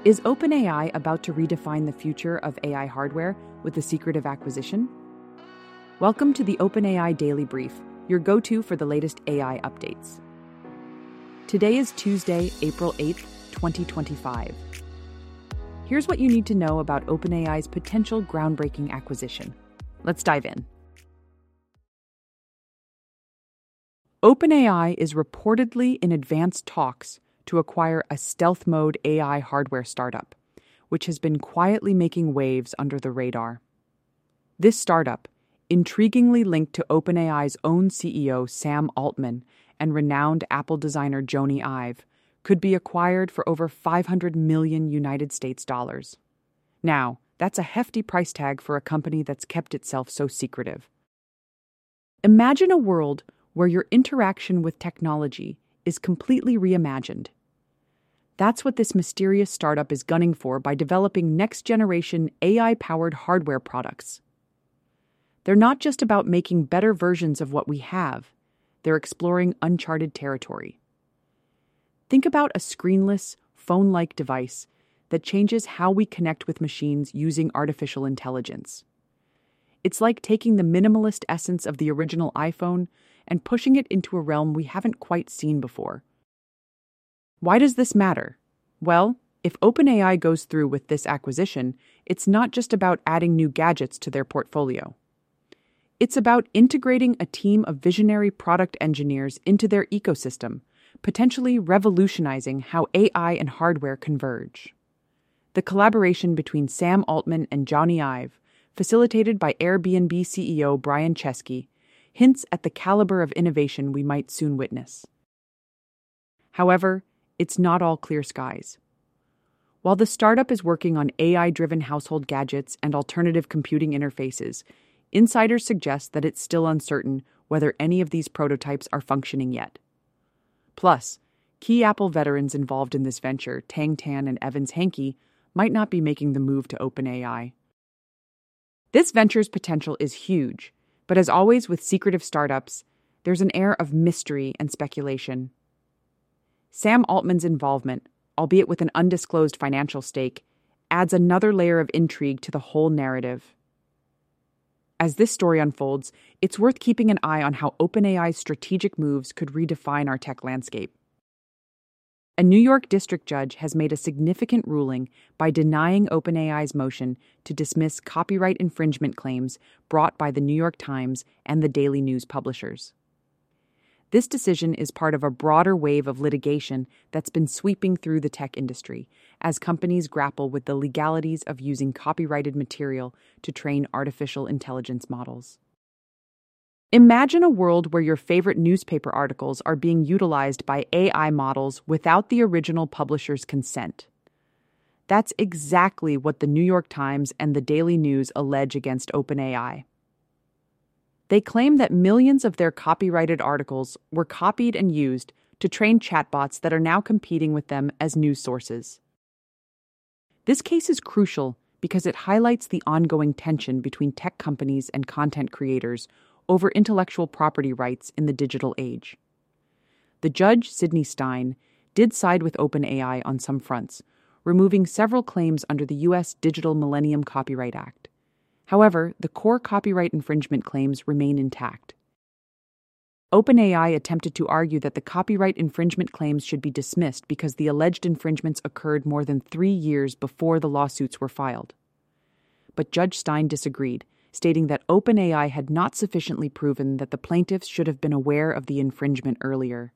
Is OpenAI about to redefine the future of AI hardware with the secretive acquisition? Welcome to the OpenAI Daily Brief, your go-to for the latest AI updates. Today is Tuesday, April 8th, 2025. Here's what you need to know about OpenAI's potential groundbreaking acquisition. Let's dive in. OpenAI is reportedly in advanced talks to acquire a stealth mode AI hardware startup, which has been quietly making waves under the radar. This startup, intriguingly linked to OpenAI's own CEO Sam Altman and renowned Apple designer Jony Ive, could be acquired for over $500 million United States dollars. Now, that's a hefty price tag for a company that's kept itself so secretive. Imagine a world where your interaction with technology is completely reimagined. That's what this mysterious startup is gunning for by developing next-generation AI-powered hardware products. They're not just about making better versions of what we have, they're exploring uncharted territory. Think about a screenless, phone-like device that changes how we connect with machines using artificial intelligence. It's like taking the minimalist essence of the original iPhone and pushing it into a realm we haven't quite seen before. Why does this matter? Well, if OpenAI goes through with this acquisition, it's not just about adding new gadgets to their portfolio. It's about integrating a team of visionary product engineers into their ecosystem, potentially revolutionizing how AI and hardware converge. The collaboration between Sam Altman and Jony Ive, facilitated by Airbnb CEO Brian Chesky, hints at the caliber of innovation we might soon witness. However, it's not all clear skies. While the startup is working on AI-driven household gadgets and alternative computing interfaces, insiders suggest that it's still uncertain whether any of these prototypes are functioning yet. Plus, key Apple veterans involved in this venture, Tang Tan and Evans Hankey, might not be making the move to OpenAI. This venture's potential is huge, but as always with secretive startups, there's an air of mystery and speculation. Sam Altman's involvement, albeit with an undisclosed financial stake, adds another layer of intrigue to the whole narrative. As this story unfolds, it's worth keeping an eye on how OpenAI's strategic moves could redefine our tech landscape. A New York district judge has made a significant ruling by denying OpenAI's motion to dismiss copyright infringement claims brought by the New York Times and the Daily News publishers. This decision is part of a broader wave of litigation that's been sweeping through the tech industry as companies grapple with the legalities of using copyrighted material to train artificial intelligence models. Imagine a world where your favorite newspaper articles are being utilized by AI models without the original publisher's consent. That's exactly what the New York Times and the Daily News allege against OpenAI. They claim that millions of their copyrighted articles were copied and used to train chatbots that are now competing with them as news sources. This case is crucial because it highlights the ongoing tension between tech companies and content creators over intellectual property rights in the digital age. The judge, Sidney Stein, did side with OpenAI on some fronts, removing several claims under the U.S. Digital Millennium Copyright Act. However, the core copyright infringement claims remain intact. OpenAI attempted to argue that the copyright infringement claims should be dismissed because the alleged infringements occurred more than 3 years before the lawsuits were filed. But Judge Stein disagreed, stating that OpenAI had not sufficiently proven that the plaintiffs should have been aware of the infringement earlier.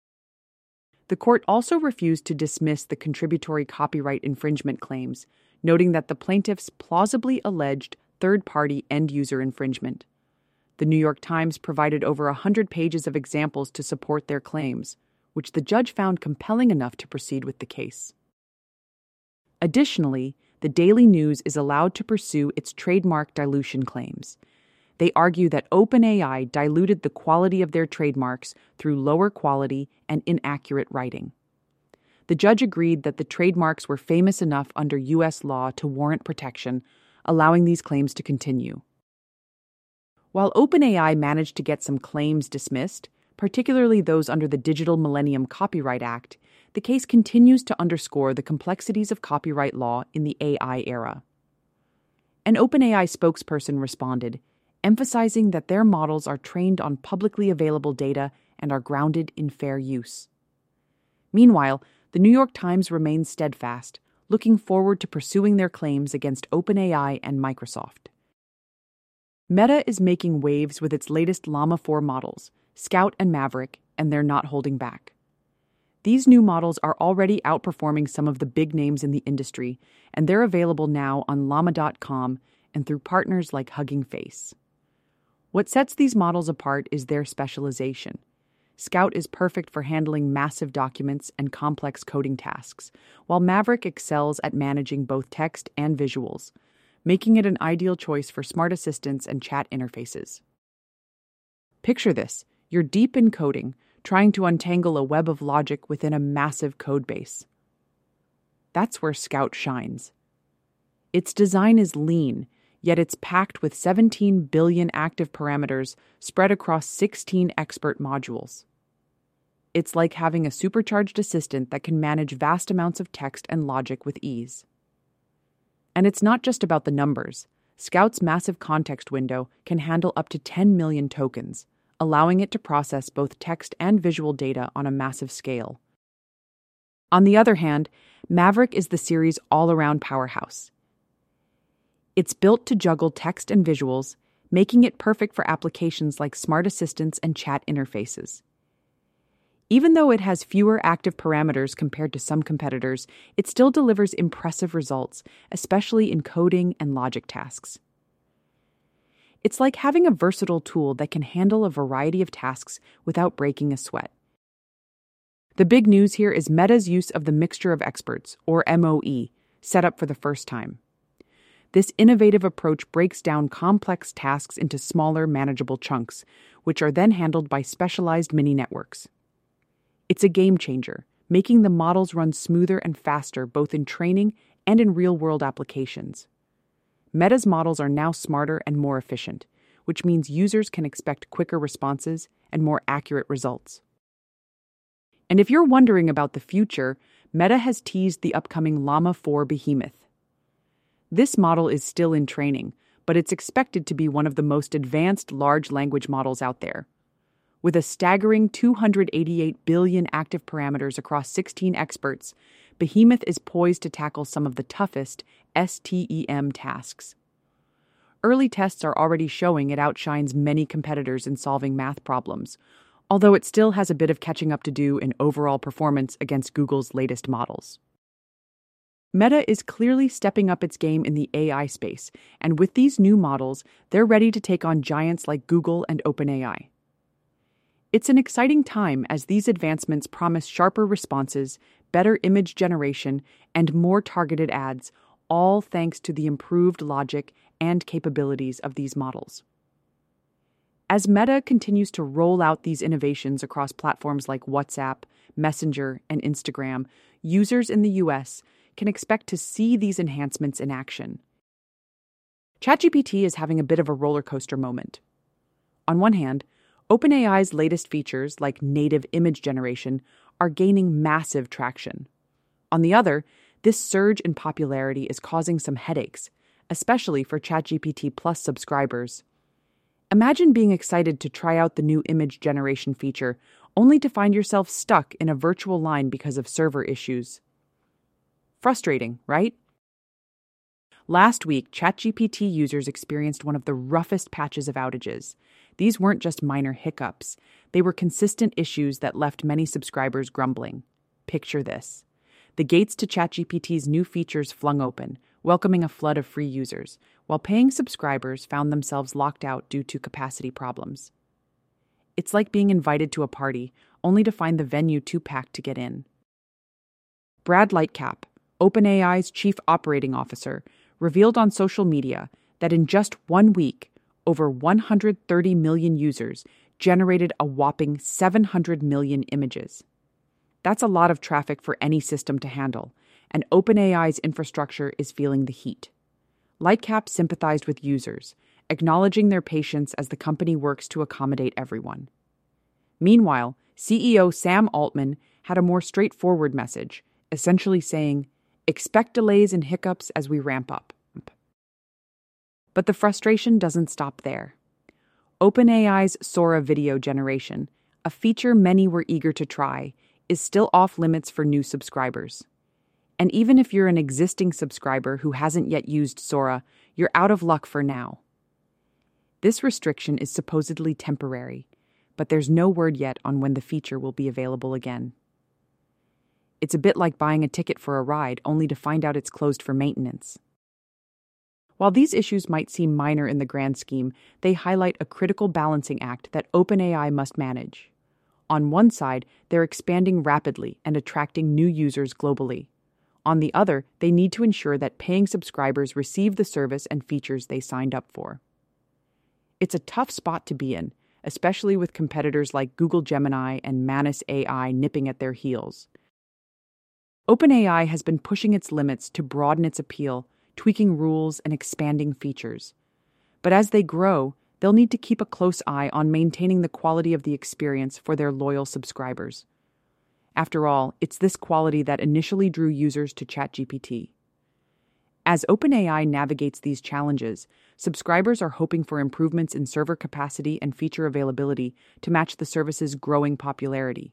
The court also refused to dismiss the contributory copyright infringement claims, noting that the plaintiffs plausibly alleged third-party end-user infringement. The New York Times provided over 100 pages of examples to support their claims, which the judge found compelling enough to proceed with the case. Additionally, the Daily News is allowed to pursue its trademark dilution claims. They argue that OpenAI diluted the quality of their trademarks through lower quality and inaccurate writing. The judge agreed that the trademarks were famous enough under U.S. law to warrant protection, allowing these claims to continue. While OpenAI managed to get some claims dismissed, particularly those under the Digital Millennium Copyright Act, the case continues to underscore the complexities of copyright law in the AI era. An OpenAI spokesperson responded, emphasizing that their models are trained on publicly available data and are grounded in fair use. Meanwhile, the New York Times remains steadfast, looking forward to pursuing their claims against OpenAI and Microsoft. Meta is making waves with its latest Llama 4 models, Scout and Maverick, and they're not holding back. These new models are already outperforming some of the big names in the industry, and they're available now on llama.com and through partners like Hugging Face. What sets these models apart is their specialization. Scout is perfect for handling massive documents and complex coding tasks, while Maverick excels at managing both text and visuals, making it an ideal choice for smart assistants and chat interfaces. Picture this: you're deep in coding, trying to untangle a web of logic within a massive code base. That's where Scout shines. Its design is lean, yet it's packed with 17 billion active parameters spread across 16 expert modules. It's like having a supercharged assistant that can manage vast amounts of text and logic with ease. And it's not just about the numbers. Scout's massive context window can handle up to 10 million tokens, allowing it to process both text and visual data on a massive scale. On the other hand, Maverick is the series' all-around powerhouse. It's built to juggle text and visuals, making it perfect for applications like smart assistants and chat interfaces. Even though it has fewer active parameters compared to some competitors, it still delivers impressive results, especially in coding and logic tasks. It's like having a versatile tool that can handle a variety of tasks without breaking a sweat. The big news here is Meta's use of the Mixture of Experts, or MOE, set up for the first time. This innovative approach breaks down complex tasks into smaller, manageable chunks, which are then handled by specialized mini-networks. It's a game changer, making the models run smoother and faster both in training and in real-world applications. Meta's models are now smarter and more efficient, which means users can expect quicker responses and more accurate results. And if you're wondering about the future, Meta has teased the upcoming Llama 4 behemoth. This model is still in training, but it's expected to be one of the most advanced large language models out there. With a staggering 288 billion active parameters across 16 experts, Behemoth is poised to tackle some of the toughest STEM tasks. Early tests are already showing it outshines many competitors in solving math problems, although it still has a bit of catching up to do in overall performance against Google's latest models. Meta is clearly stepping up its game in the AI space, and with these new models, they're ready to take on giants like Google and OpenAI. It's an exciting time as these advancements promise sharper responses, better image generation, and more targeted ads, all thanks to the improved logic and capabilities of these models. As Meta continues to roll out these innovations across platforms like WhatsApp, Messenger, and Instagram, users in the US can expect to see these enhancements in action. ChatGPT is having a bit of a roller coaster moment. On one hand, OpenAI's latest features, like native image generation, are gaining massive traction. On the other, this surge in popularity is causing some headaches, especially for ChatGPT Plus subscribers. Imagine being excited to try out the new image generation feature, only to find yourself stuck in a virtual line because of server issues. Frustrating, right? Last week, ChatGPT users experienced one of the roughest patches of outages. These weren't just minor hiccups. They were consistent issues that left many subscribers grumbling. Picture this. The gates to ChatGPT's new features flung open, welcoming a flood of free users, while paying subscribers found themselves locked out due to capacity problems. It's like being invited to a party, only to find the venue too packed to get in. Brad Lightcap, OpenAI's chief operating officer, revealed on social media that in just 1 week, over 130 million users generated a whopping 700 million images. That's a lot of traffic for any system to handle, and OpenAI's infrastructure is feeling the heat. Lightcap sympathized with users, acknowledging their patience as the company works to accommodate everyone. Meanwhile, CEO Sam Altman had a more straightforward message, essentially saying, "Expect delays and hiccups as we ramp up." But the frustration doesn't stop there. OpenAI's Sora video generation, a feature many were eager to try, is still off limits for new subscribers. And even if you're an existing subscriber who hasn't yet used Sora, you're out of luck for now. This restriction is supposedly temporary, but there's no word yet on when the feature will be available again. It's a bit like buying a ticket for a ride only to find out it's closed for maintenance. While these issues might seem minor in the grand scheme, they highlight a critical balancing act that OpenAI must manage. On one side, they're expanding rapidly and attracting new users globally. On the other, they need to ensure that paying subscribers receive the service and features they signed up for. It's a tough spot to be in, especially with competitors like Google Gemini and Manus AI nipping at their heels. OpenAI has been pushing its limits to broaden its appeal, tweaking rules and expanding features. But as they grow, they'll need to keep a close eye on maintaining the quality of the experience for their loyal subscribers. After all, it's this quality that initially drew users to ChatGPT. As OpenAI navigates these challenges, subscribers are hoping for improvements in server capacity and feature availability to match the service's growing popularity.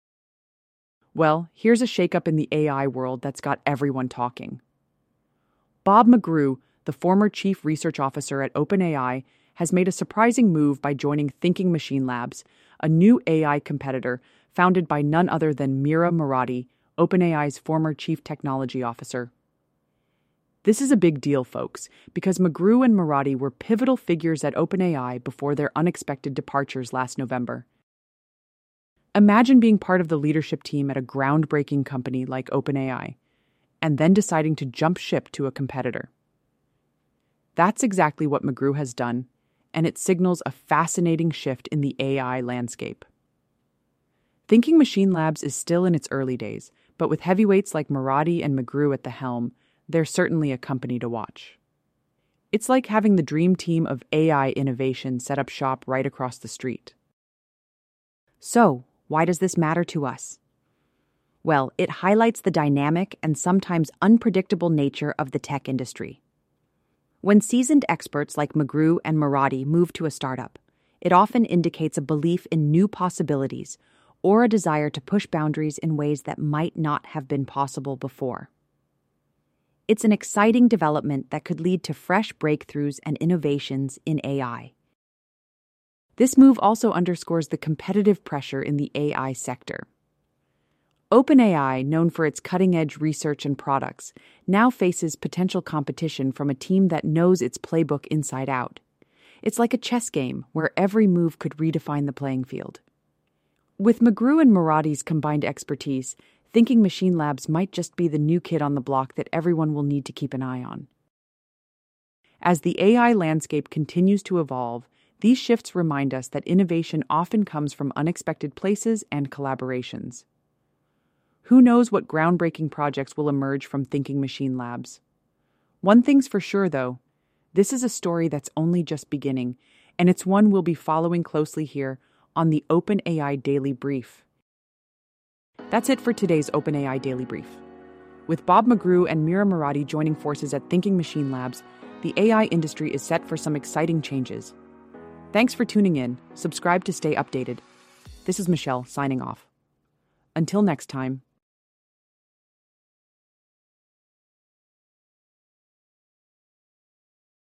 Well, here's a shakeup in the AI world that's got everyone talking. Bob McGrew, the former chief research officer at OpenAI, has made a surprising move by joining Thinking Machine Labs, a new AI competitor founded by none other than Mira Murati, OpenAI's former chief technology officer. This is a big deal, folks, because McGrew and Murati were pivotal figures at OpenAI before their unexpected departures last November. Imagine being part of the leadership team at a groundbreaking company like OpenAI, and then deciding to jump ship to a competitor. That's exactly what McGrew has done, and it signals a fascinating shift in the AI landscape. Thinking Machine Labs is still in its early days, but with heavyweights like Murati and McGrew at the helm, they're certainly a company to watch. It's like having the dream team of AI innovation set up shop right across the street. So, why does this matter to us? Well, it highlights the dynamic and sometimes unpredictable nature of the tech industry. When seasoned experts like McGrew and Murati move to a startup, it often indicates a belief in new possibilities or a desire to push boundaries in ways that might not have been possible before. It's an exciting development that could lead to fresh breakthroughs and innovations in AI. This move also underscores the competitive pressure in the AI sector. OpenAI, known for its cutting-edge research and products, now faces potential competition from a team that knows its playbook inside out. It's like a chess game where every move could redefine the playing field. With McGrew and Murati's combined expertise, Thinking Machine Labs might just be the new kid on the block that everyone will need to keep an eye on. As the AI landscape continues to evolve, these shifts remind us that innovation often comes from unexpected places and collaborations. Who knows what groundbreaking projects will emerge from Thinking Machine Labs? One thing's for sure, though. This is a story that's only just beginning, and it's one we'll be following closely here on the OpenAI Daily Brief. That's it for today's OpenAI Daily Brief. With Bob McGrew and Mira Murati joining forces at Thinking Machine Labs, the AI industry is set for some exciting changes. Thanks for tuning in. Subscribe to stay updated. This is Michelle signing off. Until next time.